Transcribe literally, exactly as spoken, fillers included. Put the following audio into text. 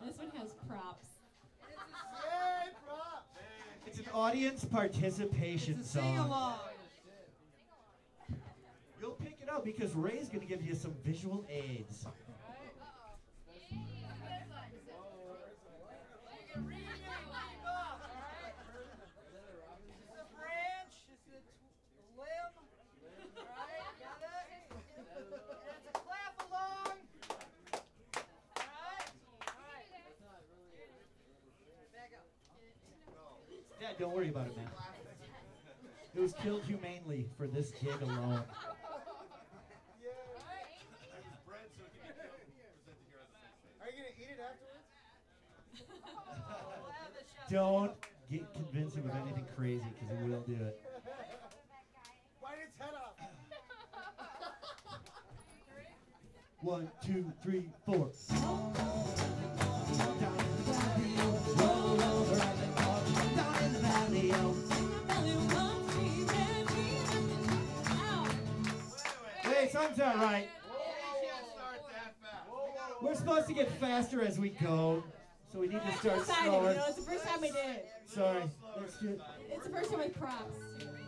This one has props. Yay, props! It's an audience participation It's a song. sing-along. You'll pick it up because Ray's going to give you some visual aids. Dad, don't worry about it, man. It was killed humanely for this gig alone. Are you gonna eat it afterwards? Don't get convince him of anything crazy because he will do it. Bite its head off. One, two, three, four. Hey, something's not right. We're supposed to get faster as we go, so we need to start Exciting, slower. you know, it's the first time we did it. Sorry. Let's do it. It's the first time with props.